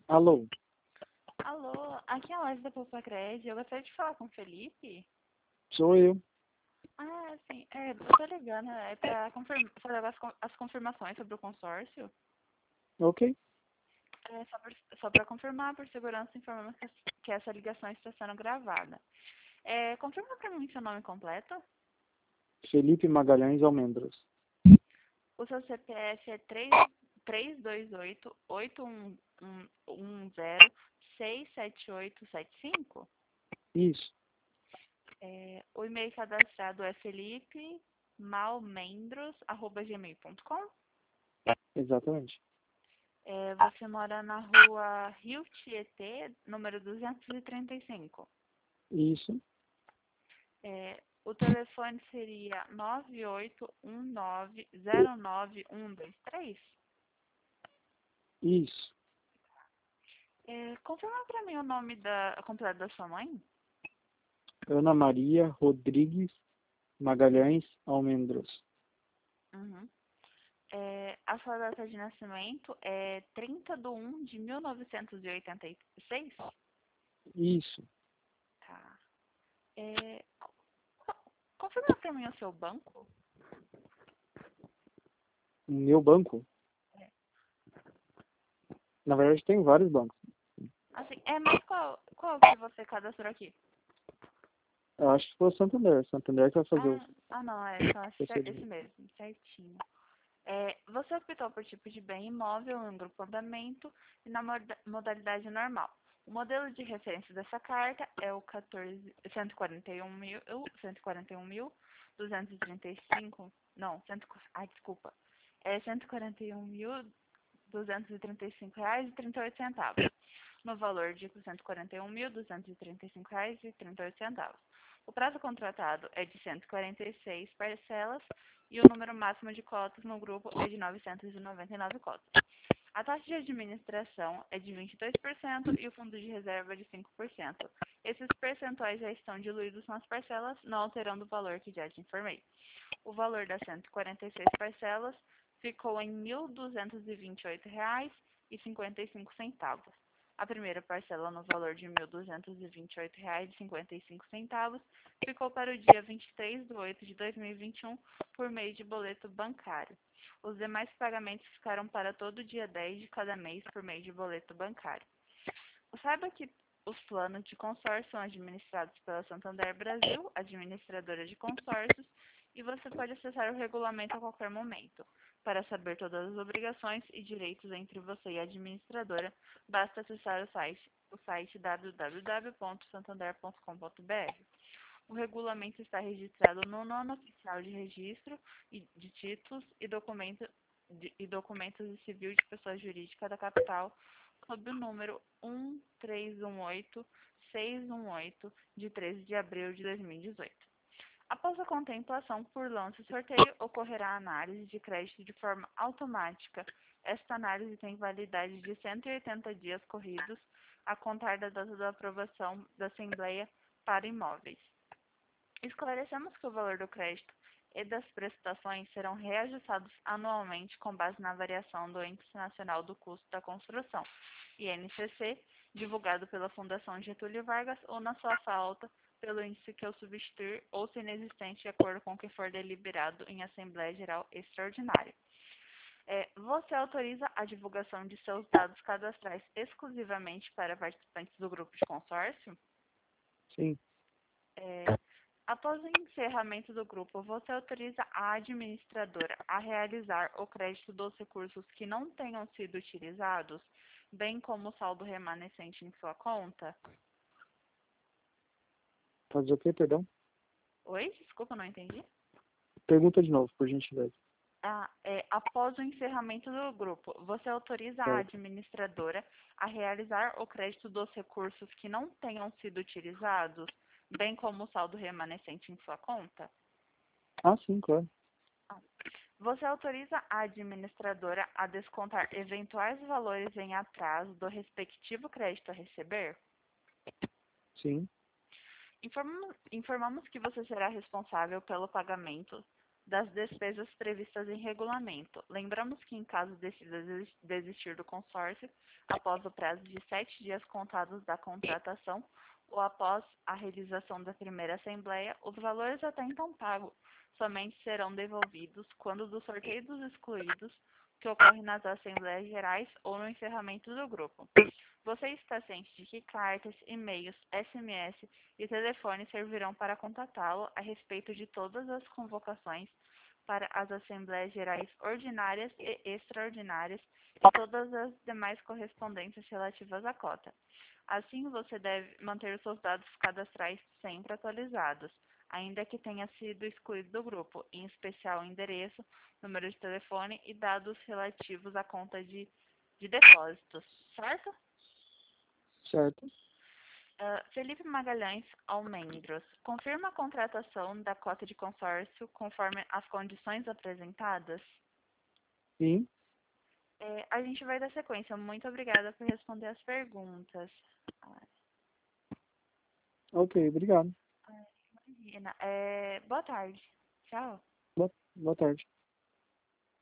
Alô, Alô, aqui é a loja da Poupa Cred. Eu gostaria de falar com o Felipe. sou eu. Ah, sim. Eu tô ligando. É pra fazer as confirmações sobre o consórcio. Ok. É só pra confirmar, por segurança, informamos que essa ligação está sendo gravada. Confirma pra mim seu nome completo. Felipe Magalhães Almendros. O seu CPF é 328-810-67875. Isso, O e-mail cadastrado é felipemalmendros@gmail.com. exatamente. Você mora na rua Rio Tietê, número 235. Isso, O telefone seria 9819091123. isso. Confirma para mim o nome completo da sua mãe. Ana Maria Rodrigues Magalhães Almendros. Uhum. A sua data de nascimento é 30/1/1986. Isso. Tá. Confirma para mim o seu banco. O meu banco, na verdade, tem vários bancos. Assim, mas qual que você cadastrou aqui? Eu acho que foi o Santander. Santander que vai fazer o Não, só esse procedimento. mesmo, certinho. Você optou por tipo de bem imóvel em grupamento e na modalidade normal. O modelo de referência dessa carta é o 141.235, não, desculpa, é R$ 141.235,38, no valor de R$ 141.235,38. O prazo contratado é de 146 parcelas e o número máximo de cotas no grupo é de 999 cotas. A taxa de administração é de 22% e o fundo de reserva de 5%. Esses percentuais já estão diluídos nas parcelas, não alterando o valor que já te informei. O valor das 146 parcelas ficou em R$ 1.228,55. A primeira parcela, no valor de R$ 1.228,55, ficou para o dia 23/8/2021 por meio de boleto bancário. Os demais pagamentos ficaram para todo dia 10 de cada mês por meio de boleto bancário. Saiba que os planos de consórcio são administrados pela Santander Brasil, administradora de consórcios, e você pode acessar o regulamento a qualquer momento. Para saber todas as obrigações e direitos entre você e a administradora, basta acessar o site www.santander.com.br. O regulamento está registrado no Nono Oficial de Registro de Títulos e Documentos de Civil de Pessoa Jurídica da Capital, sob o número 1318618, de 13 de abril de 2018. Após a contemplação por lance e sorteio, ocorrerá a análise de crédito de forma automática. Esta análise tem validade de 180 dias corridos, a contar da data da aprovação da Assembleia para Imóveis. Esclarecemos que o valor do crédito e das prestações serão reajustados anualmente com base na variação do Índice Nacional do Custo da Construção, INCC, divulgado pela Fundação Getúlio Vargas, ou na sua falta, pelo índice que o substituir ou se inexistente, de acordo com o que for deliberado em Assembleia Geral Extraordinária. Você autoriza a divulgação de seus dados cadastrais exclusivamente para participantes do grupo de consórcio? Sim, Após o encerramento do grupo, você autoriza a administradora a realizar o crédito dos recursos que não tenham sido utilizados, bem como o saldo remanescente em sua conta? fazer o quê, perdão? Oi? Desculpa, não entendi. Pergunta de novo, por gentileza. Após o encerramento do grupo, você autoriza a Certo. administradora a realizar o crédito dos recursos que não tenham sido utilizados, bem como o saldo remanescente em sua conta? Ah, sim, claro. Você autoriza a administradora a descontar eventuais valores em atraso do respectivo crédito a receber? Sim, Informamos que você será responsável pelo pagamento das despesas previstas em regulamento. Lembramos que, em caso decida desistir do consórcio, após o prazo de 7 dias contados da contratação ou após a realização da primeira assembleia, os valores até então pagos somente serão devolvidos quando do sorteio dos excluídos, que ocorre nas Assembleias Gerais ou no encerramento do grupo. Você está ciente de que cartas, e-mails, SMS e telefone servirão para contatá-lo a respeito de todas as convocações para as Assembleias Gerais ordinárias e extraordinárias e todas as demais correspondências relativas à cota. Assim, você deve manter os seus dados cadastrais sempre atualizados, ainda que tenha sido excluído do grupo, em especial o endereço, número de telefone e dados relativos à conta de depósitos, certo? Certo. Felipe Magalhães Almendros, confirma a contratação da cota de consórcio conforme as condições apresentadas? Sim. A gente vai dar sequência. Muito obrigada por responder as perguntas. Ok, obrigado. Imagina. Boa tarde. Tchau. Boa tarde.